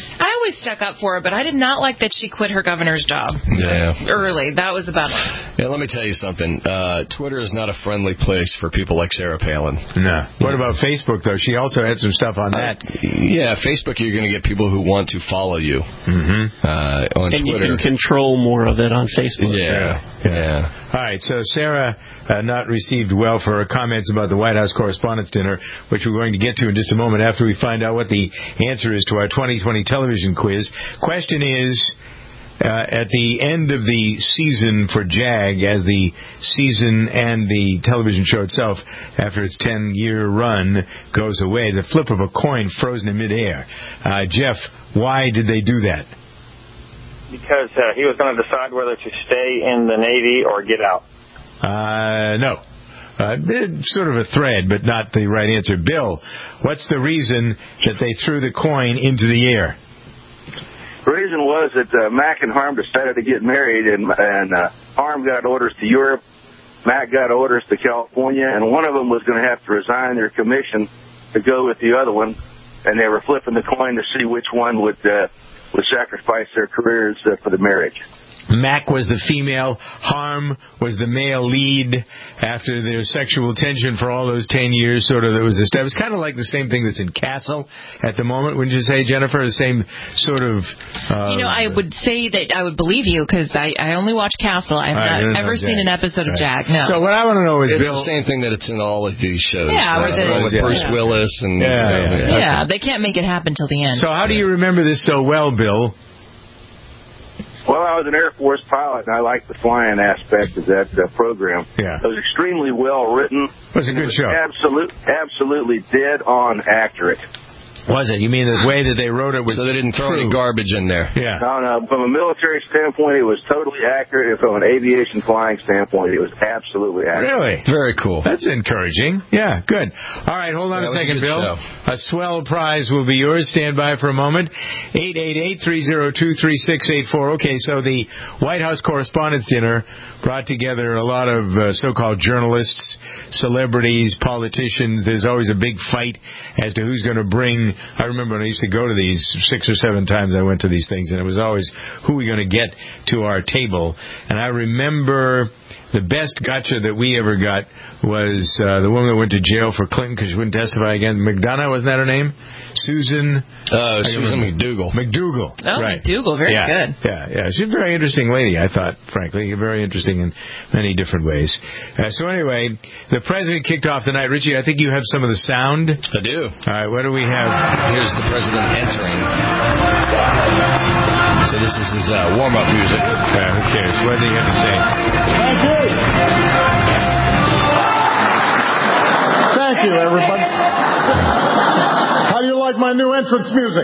always stuck up for her, but I did not like that she quit her governor's job. Yeah. Early. That was about it. Yeah, let me tell you something. Uh, Twitter is not a friendly place for people like Sarah Palin. No. What about Facebook, though? She also had some stuff on that. Uh, yeah, Facebook, you're going to get people who want to follow you. Mm-hmm. Uh, on and Twitter. you can control more of it on Facebook. Yeah. Yeah. yeah. All right, so Sarah uh, not received well for her comments about the White House Correspondents' Dinner, which we're going to get to in just a moment after we find out what the answer is to our twenty twenty television quiz. Question is, uh, at the end of the season for JAG, as the season and the television show itself, after its ten-year run, goes away, the flip of a coin frozen in midair. Uh, Jeff, why did they do that? Because uh, he was going to decide whether to stay in the Navy or get out. Uh, no. Uh, sort of a thread, but not the right answer. Bill, what's the reason that they threw the coin into the air? The reason was that uh, Mac and Harm decided to get married, and, and uh, Harm got orders to Europe, Mac got orders to California, and one of them was going to have to resign their commission to go with the other one, and they were flipping the coin to see which one would uh, would sacrifice their careers uh, for the marriage. Mac was the female, Harm was the male lead. After their sexual tension for all those ten years, sort of, it was it was kind of like the same thing that's in Castle at the moment, wouldn't you say, Jennifer? The same sort of. Uh, you know, I would say that I would believe you because I, I only watch Castle. I've right, not ever seen an episode right. of Jag. No. So what I want to know is, it's Bill, the same thing that it's in all of these shows. Yeah, uh, the, with yeah. Bruce yeah. Willis and. Yeah, you know, yeah, yeah. yeah okay. they can't make it happen till the end. So how do you remember this so well, Bill? Well, I was an Air Force pilot, and I liked the flying aspect of that uh, program. Yeah. It was extremely well written. It was a good it was show. Absolute, absolutely dead on accurate. Was it? You mean the way that they wrote it was so they didn't throw true. any garbage in there? Yeah. No, no. From a military standpoint, it was totally accurate. And from an aviation flying standpoint, it was absolutely accurate. Really? Very cool. That's encouraging. Yeah, good. All right, hold on yeah, a second, a Bill. Show. A swell prize will be yours. Stand by for a moment. eight eight eight, three oh two, three six eight four. Okay, so the White House Correspondents' Dinner brought together a lot of uh, so-called journalists, celebrities, politicians. There's always a big fight as to who's going to bring. I remember when I used to go to these six or seven times I went to these things, and it was always who are we going to get to our table. And I remember the best gotcha that we ever got was uh, the woman that went to jail for Clinton because she wouldn't testify again. McDonough, wasn't that her name? Susan? Uh, Susan McDougal. McDougal. Oh, right. McDougal, very yeah. good. Yeah, yeah. She's a very interesting lady, I thought, frankly. Very interesting in many different ways. Uh, so anyway, the president kicked off the night. Richie, I think you have some of the sound. I do. All right, what do we have? Here's the president entering. So this is his uh, warm-up music. Yeah, who cares? What do you have to say? Thank you. Thank you, everybody. How do you like my new entrance music?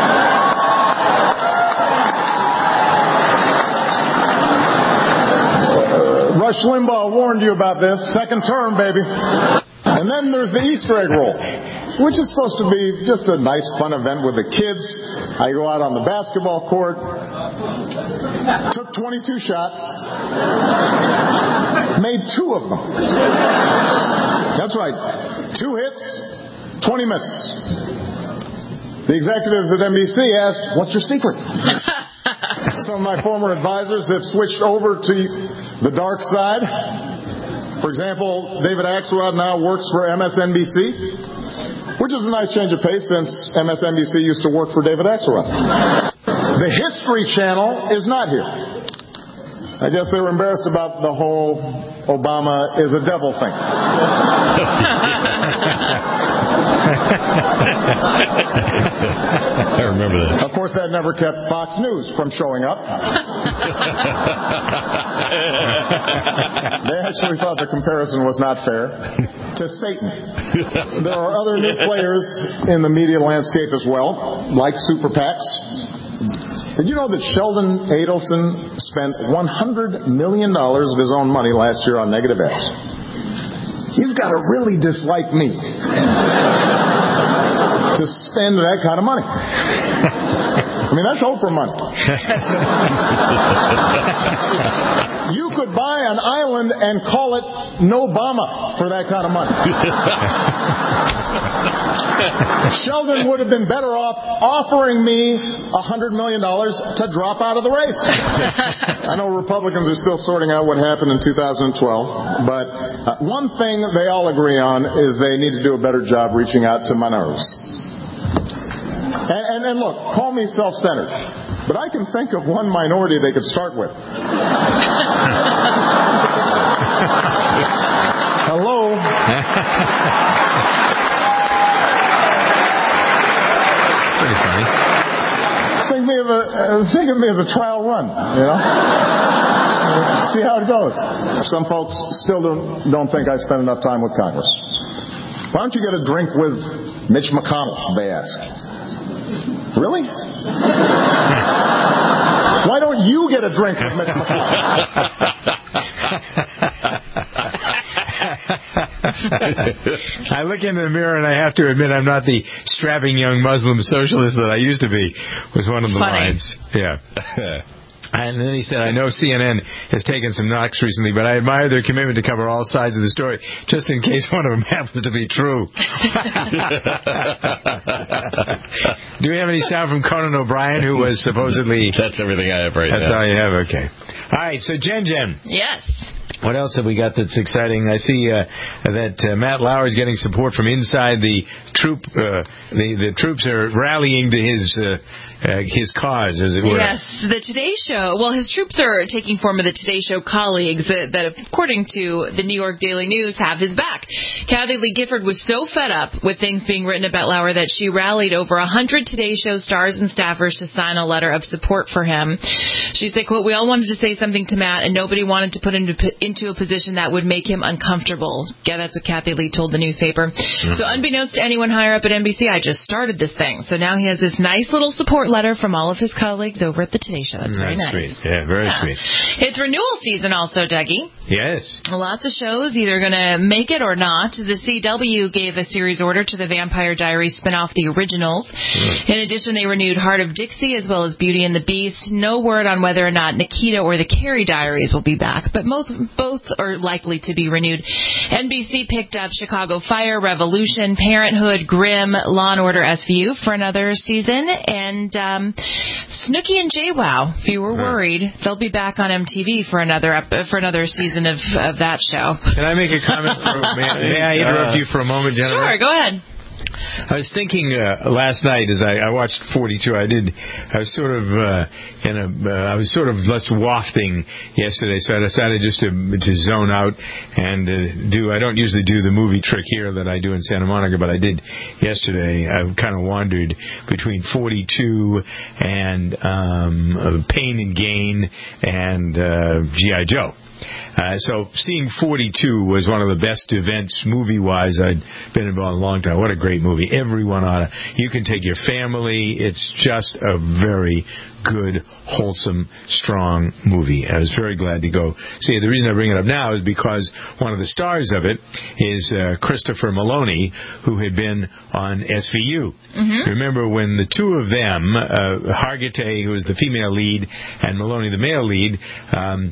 Uh, Rush Limbaugh warned you about this. Second term, baby. And then there's the Easter egg roll, which is supposed to be just a nice, fun event with the kids. I go out on the basketball court, took twenty-two shots, made two of them. That's right. Two hits, twenty misses. The executives at N B C asked, what's your secret? Some of my former advisors have switched over to the dark side. For example, David Axelrod now works for M S N B C, which is a nice change of pace since M S N B C used to work for David Axelrod. The History Channel is not here. I guess they were embarrassed about the whole Obama is a devil thing. I remember that. Of course, that never kept Fox News from showing up. They actually thought the comparison was not fair to Satan. There are other new players in the media landscape as well, like super PACs. Did you know that Sheldon Adelson spent one hundred million dollars of his own money last year on negative ads? You've got to really dislike me to spend that kind of money. I mean, that's Oprah money. You could buy an island and call it Nobama for that kind of money. Sheldon would have been better off offering me one hundred million dollars to drop out of the race. I know Republicans are still sorting out what happened in two thousand twelve, but uh, one thing they all agree on is they need to do a better job reaching out to minorities. And, and, and look, call me self-centered, but I can think of one minority they could start with. Hello? Pretty funny. Just think of me as a, uh, think of me as a trial run, you know? See how it goes. Some folks still don't, don't think I spend enough time with Congress. Why don't you get a drink with Mitch McConnell, they ask. Really? Why don't you get a drink with Mitch McConnell? I look in the mirror and I have to admit I'm not the strapping young Muslim socialist that I used to be, was one of the Funny. lines. Yeah. And then he said, I know C N N has taken some knocks recently, but I admire their commitment to cover all sides of the story, just in case one of them happens to be true. Do we have any sound from Conan O'Brien, who was supposedly... That's everything I have right That's now. all you have? Okay. All right, so Jen Jen. Yes. What else have we got that's exciting? I see uh, that uh, Matt Lauer is getting support from inside the troop. Uh, the the troops are rallying to his uh, uh, his cause, as it were. Yes, the Today Show. Well, his troops are taking form of the Today Show colleagues that, that, according to the New York Daily News, have his back. Kathy Lee Gifford was so fed up with things being written about Lauer that she rallied over one hundred Today Show stars and staffers to sign a letter of support for him. She said, quote, "We all wanted to say something to Matt, and nobody wanted to put him into a position that would make him uncomfortable." Yeah, that's what Kathy Lee told the newspaper. Mm-hmm. So unbeknownst to anyone higher up at N B C, I just started this thing. So now he has this nice little support letter from all of his colleagues over at the Today Show. That's very That's nice. Sweet. Yeah, very Yeah. sweet. It's renewal season also, Dougie. Yes. Lots of shows either going to make it or not. The C W gave a series order to the Vampire Diaries spinoff, The Originals. Mm. In addition, they renewed Heart of Dixie as well as Beauty and the Beast. No word on whether or not Nikita or the Carrie Diaries will be back, but most, both are likely to be renewed. N B C picked up Chicago Fire, Revolution, Parenthood, Grimm, Law and Order S V U for another season, and um, Snooki and JWoww. If you were worried, they'll be back on M T V for another ep- for another season of, of that show. Can I make a comment? For, may, may I interrupt you for a moment, Jennifer? Sure, go ahead. I was thinking uh, last night as I, I watched forty-two. I did. I was sort of uh, in a. Uh, I was sort of less wafting yesterday, so I decided just to to zone out and uh, do. I don't usually do the movie trick here that I do in Santa Monica, but I did yesterday. I kind of wandered between forty-two and um, Pain and Gain and uh, G I. Joe. Uh, so seeing forty-two was one of the best events movie-wise I'd been involved in a long time. What a great movie. Everyone ought to. You can take your family. It's just a very good, wholesome, strong movie. I was very glad to go see it. The reason I bring it up now is because one of the stars of it is uh, Christopher Maloney, who had been on S V U. Mm-hmm. Remember when the two of them, uh, Hargitay, who was the female lead, and Maloney, the male lead, um,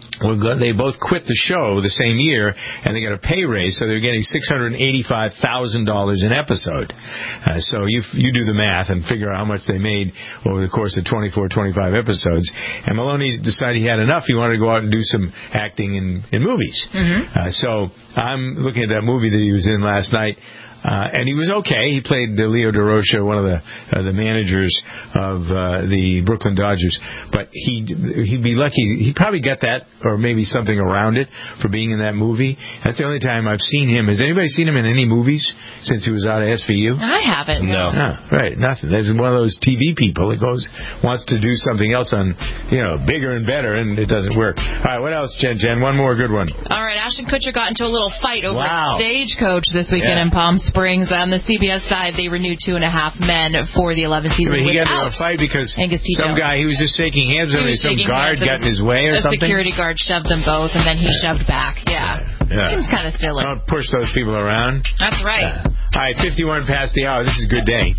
they both quit the show the same year, and they got a pay raise, so they're getting six hundred eighty-five thousand dollars an episode. Uh, so you you do the math and figure out how much they made over the course of twenty-four, twenty-five episodes. And Maloney decided he had enough. He wanted to go out and do some acting in, in movies. Mm-hmm. Uh, so I'm looking at that movie that he was in last night. Uh, and he was okay. He played uh, Leo DeRocha, one of the uh, the managers of uh, the Brooklyn Dodgers. But he he'd be lucky. He probably got that, or maybe something around it, for being in that movie. That's the only time I've seen him. Has anybody seen him in any movies since he was out of S V U? I haven't. No. no right, nothing. There's one of those T V people that goes wants to do something else on, you know, bigger and better, and it doesn't work. All right, what else, Jen? Jen, one more good one. All right, Ashton Kutcher got into a little fight over wow. at Stagecoach this weekend yeah. in Palm Springs. On the C B S side, they renewed Two and a Half Men for the eleventh season. I mean, he got without into a fight because Angus some guy, he was just shaking hands with him, some guard got in his way or a something? A security guard shoved them both, and then he shoved back. Yeah. yeah. Seems kind of silly. Don't push those people around. That's right. Yeah. All right, fifty-one past the hour. This is Good Day.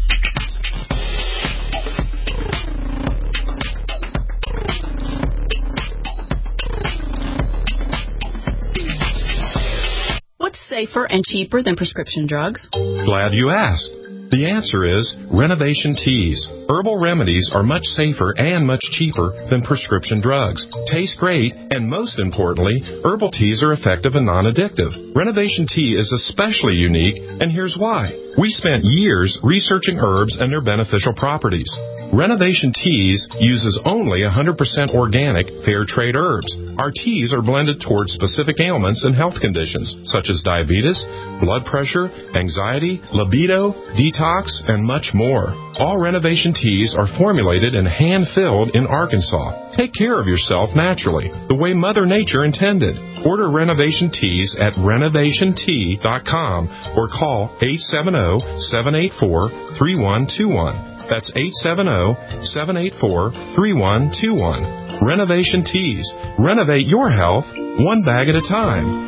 safer and cheaper than prescription drugs? Glad you asked. The answer is Renovation Teas. Herbal remedies are much safer and much cheaper than prescription drugs. Taste great, and most importantly, herbal teas are effective and non-addictive. Renovation Tea is especially unique, and here's why. We spent years researching herbs and their beneficial properties. Renovation Teas uses only one hundred percent organic, fair trade herbs. Our teas are blended towards specific ailments and health conditions, such as diabetes, blood pressure, anxiety, libido, detox, and much more. All Renovation Teas are formulated and hand-filled in Arkansas. Take care of yourself naturally, the way Mother Nature intended. Order Renovation Teas at renovation tea dot com or call eight seven zero, seven eight four, three one two one. That's eight seven zero, seven eight four, three one two one. Renovation Teas. Renovate your health one bag at a time.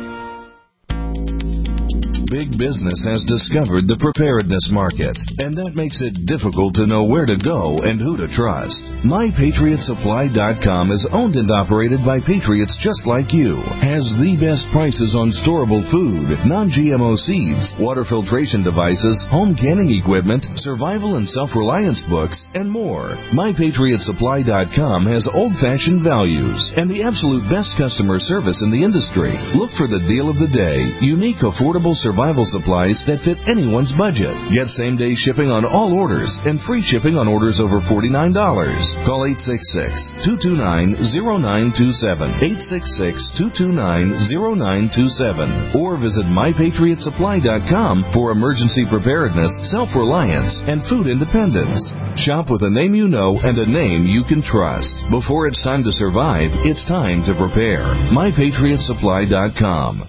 Big business has discovered the preparedness market, and that makes it difficult to know where to go and who to trust. my patriot supply dot com is owned and operated by patriots just like you, has the best prices on storable food, non-G M O seeds, water filtration devices, home canning equipment, survival and self-reliance books, and more. my patriot supply dot com has old-fashioned values and the absolute best customer service in the industry. Look for the deal of the day, unique, affordable survival supplies that fit anyone's budget. Get same-day shipping on all orders and free shipping on orders over forty-nine dollars. Call eight six six, two two nine, zero nine two seven, eight six six, two two nine, zero nine two seven, or visit my patriot supply dot com for emergency preparedness, self-reliance, and food independence. Shop with a name you know and a name you can trust. Before it's time to survive, it's time to prepare. my patriot supply dot com.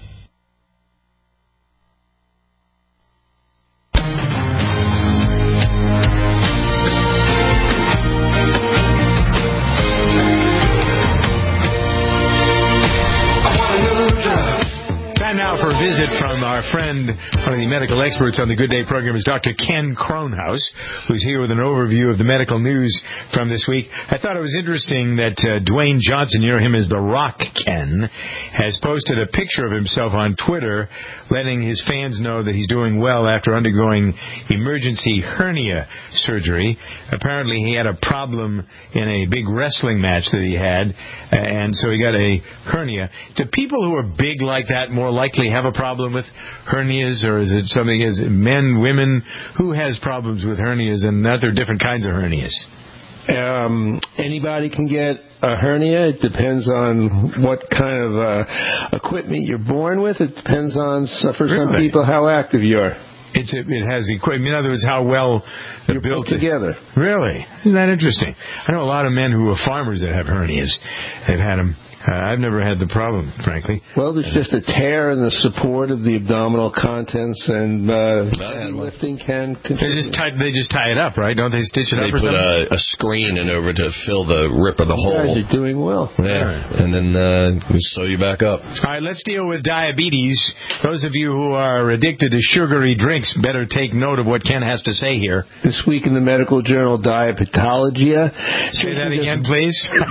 Now for a visit from our friend, one of the medical experts on the Good Day program is Doctor Ken Kronhaus, who's here with an overview of the medical news from this week. I thought it was interesting that uh, Dwayne Johnson, you know him as The Rock Ken, has posted a picture of himself on Twitter letting his fans know that he's doing well after undergoing emergency hernia surgery. Apparently he had a problem in a big wrestling match that he had, and so he got a hernia. Do people who are big like that more likely have a problem with hernias, or is it something as men, women? Who has problems with hernias, and that there are different kinds of hernias? Um, anybody can get a hernia. It depends on what kind of uh, equipment you're born with. It depends on, for Really? some people, how active you are. It's a, it has equipment. In other words, how well they're You're built put together. Really? Isn't that interesting? I know a lot of men who are farmers that have hernias. They've had them. Uh, I've never had the problem, frankly. Well, there's just a tear in the support of the abdominal contents, and uh, lifting can They contribute. just tie. They just tie it up, right? Don't they stitch it They up or put something? a, a screen in over to fill the rip of the You hole. guys are doing well. Yeah, and then uh, we sew you back up. All right, let's deal with diabetes. Those of you who are addicted to sugary drinks better take note of what Ken has to say here. This week in the medical journal Diabetologia. Say that again, please.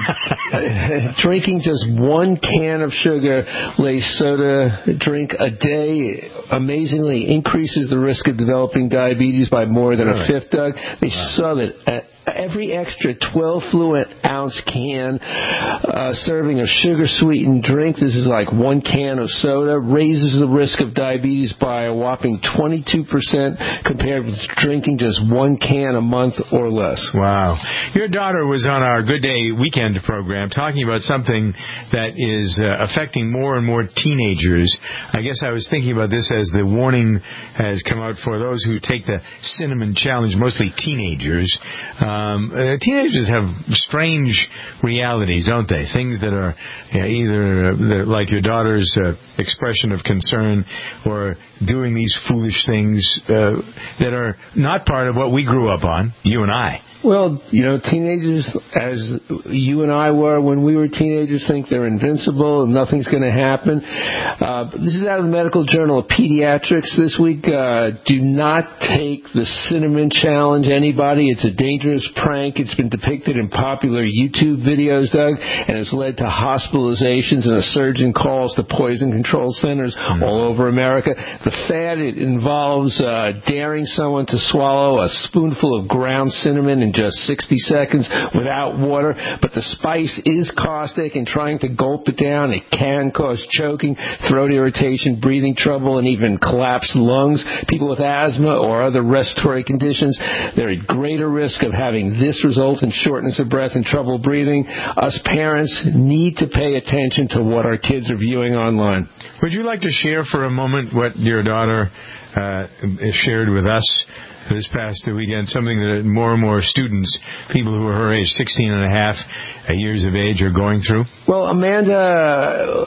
Drinking just one can of sugar laced soda drink a day amazingly increases the risk of developing diabetes by more than a fifth, Doug. They saw that at every extra twelve fluid ounce can uh, serving of sugar sweetened drink, this is like one can of soda, raises the risk of diabetes by a whopping twenty-two percent compared with drinking just one can a month or less. Wow. Your daughter was on our Good Day weekend program talking about something that is uh, affecting more and more teenagers. I guess I was thinking about this as the warning has come out for those who take the cinnamon challenge, mostly teenagers. Um, uh, teenagers have strange realities, don't they? Things that are uh, either uh, that, like your daughter's uh, expression of concern, or doing these foolish things uh, that are not part of what we grew up on, you and I. Well, you know, teenagers, as you and I were when we were teenagers, think they're invincible and nothing's going to happen. Uh, this is out of the Medical Journal of Pediatrics this week. Uh, do not take the cinnamon challenge, anybody. It's a dangerous prank. It's been depicted in popular YouTube videos, Doug, and has led to hospitalizations and a surge in calls to poison control centers mm-hmm. all over America. The fad, it involves uh, daring someone to swallow a spoonful of ground cinnamon in just sixty seconds without water, but the spice is caustic, and trying to gulp it down, it can cause choking, throat irritation, breathing trouble, and even collapsed lungs. People with asthma or other respiratory conditions, they're at greater risk of having this result in shortness of breath and trouble breathing. Us parents need to pay attention to what our kids are viewing online. Would you like to share for a moment what your daughter uh, shared with us this past weekend, something that more and more students, people who are her age, sixteen and a half years of age, are going through? Well, Amanda,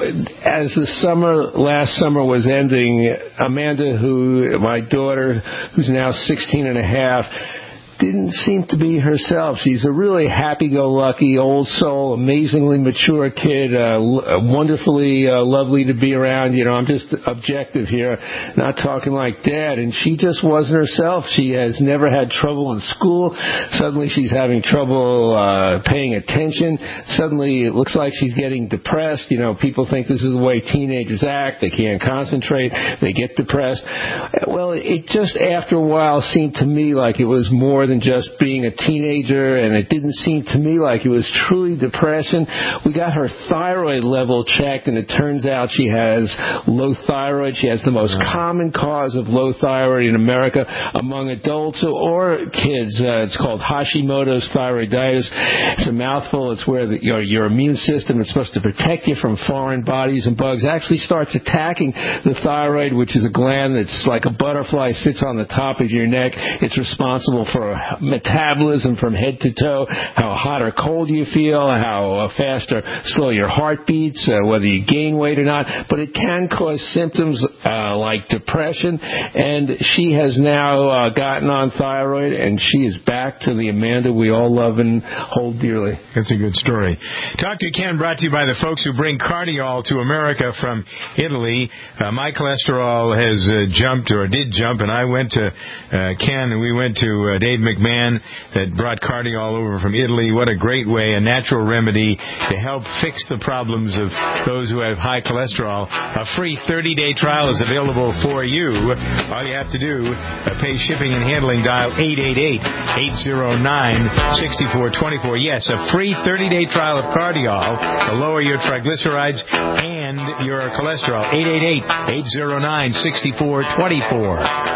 as the summer, last summer was ending, Amanda, who, my daughter, who's now sixteen and a half, didn't seem to be herself. She's a really happy-go-lucky, old soul, amazingly mature kid, uh, wonderfully uh, lovely to be around. You know, I'm just objective here, not talking like Dad. And she just wasn't herself. She has never had trouble in school. Suddenly she's having trouble uh, paying attention. Suddenly it looks like she's getting depressed. You know, people think this is the way teenagers act. They can't concentrate. They get depressed. Well, it just after a while seemed to me like it was more than just being a teenager, and it didn't seem to me like it was truly depression. We got her thyroid level checked, and it turns out she has low thyroid. She has the most right. common cause of low thyroid in America among adults or kids. Uh, it's called Hashimoto's thyroiditis. It's a mouthful. It's where the, your, your immune system, it's supposed to protect you from foreign bodies and bugs, actually starts attacking the thyroid, which is a gland that's like a butterfly, sits on the top of your neck. It's responsible for metabolism from head to toe, how hot or cold you feel, how fast or slow your heart beats, uh, whether you gain weight or not. But it can cause symptoms uh, like depression, and she has now uh, gotten on thyroid, and she is back to the Amanda we all love and hold dearly. That's a good story. Talk to Ken, brought to you by the folks who bring Cardiol to America from Italy. Uh, my cholesterol has uh, jumped, or did jump, and I went to uh, Ken, and we went to uh, Dave McMahon that brought Cardiol over from Italy. What a great way, a natural remedy to help fix the problems of those who have high cholesterol. A free thirty-day trial is available for you. All you have to do, uh, pay shipping and handling, dial eight eight eight, eight zero nine, six four two four. Yes, a free thirty-day trial of Cardiol to lower your triglycerides and your cholesterol. eight eight eight, eight zero nine, six four two four.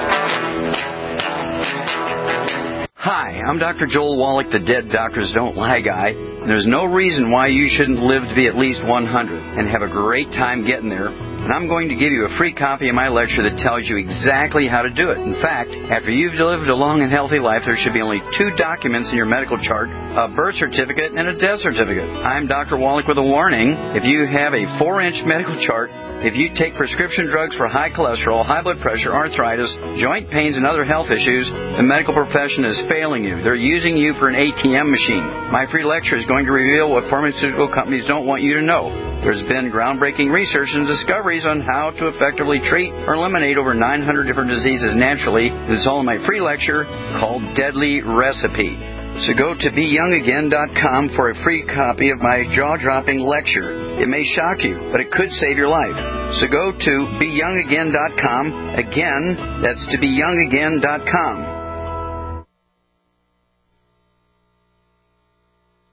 Hi, I'm Doctor Joel Wallach, the Dead Doctors Don't Lie guy. There's no reason why you shouldn't live to be at least one hundred and have a great time getting there. And I'm going to give you a free copy of my lecture that tells you exactly how to do it. In fact, after you've lived a long and healthy life, there should be only two documents in your medical chart, a birth certificate and a death certificate. I'm Doctor Wallach with a warning. If you have a four-inch medical chart, if you take prescription drugs for high cholesterol, high blood pressure, arthritis, joint pains, and other health issues, the medical profession is failing you. They're using you for an A T M machine. My free lecture is going to reveal what pharmaceutical companies don't want you to know. There's been groundbreaking research and discoveries on how to effectively treat or eliminate over nine hundred different diseases naturally. This is all in my free lecture called Deadly Recipe. So go to be young again dot com for a free copy of my jaw-dropping lecture. It may shock you, but it could save your life. So go to be young again dot com. Again, that's to be young again dot com.